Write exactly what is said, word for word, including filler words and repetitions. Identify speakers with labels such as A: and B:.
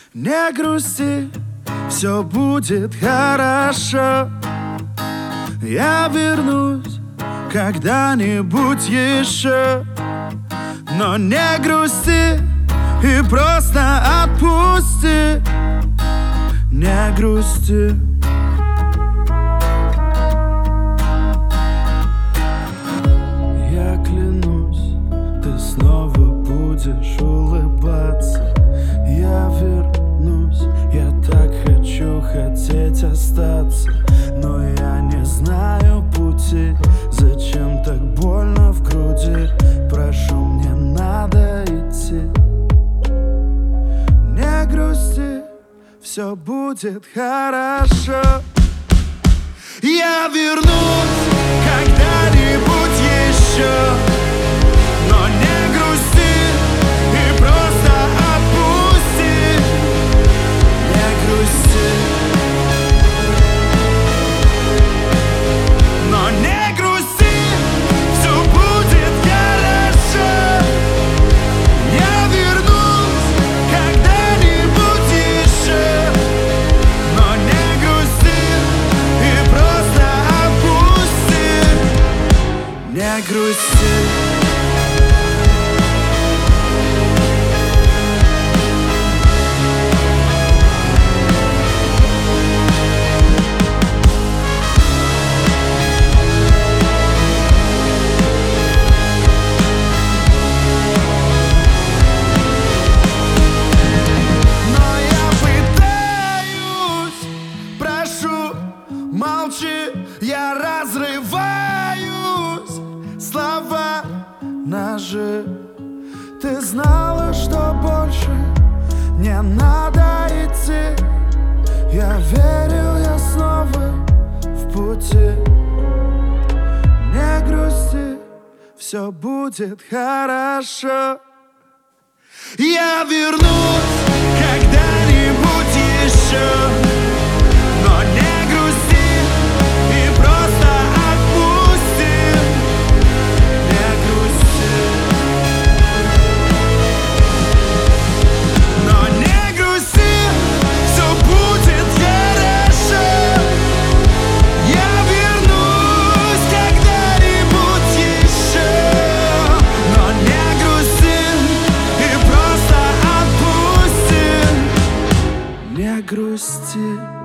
A: Не грусти, все будет хорошо. Я вернусь когда-нибудь еще. Но не грусти и просто отпусти. Не грусти. Я клянусь, ты снова будешь улыбаться. Я вернусь, я так хочу хотеть остаться. Но я не знаю пути. Зачем так больно в груди? Прошу, мне надо идти. Не грусти, все будет хорошо. Я вернусь когда-нибудь еще. Но не грусти и просто отпусти. Не грусти. Но не грусти, все будет хорошо. Я вернусь когда-нибудь еще. Но не грусти и просто отпусти. Не грусти. Молчи, я разрываюсь. Слова, ножи. Ты знала, что больше не надо идти. Я верил, я снова в пути. Не грусти, все будет хорошо. Я вернусь когда-нибудь еще. Но не грусти и просто отпусти. Не грусти. Но не грусти, все будет хорошо. Я вернусь когда-нибудь еще. Но не грусти и просто отпусти. Не грусти.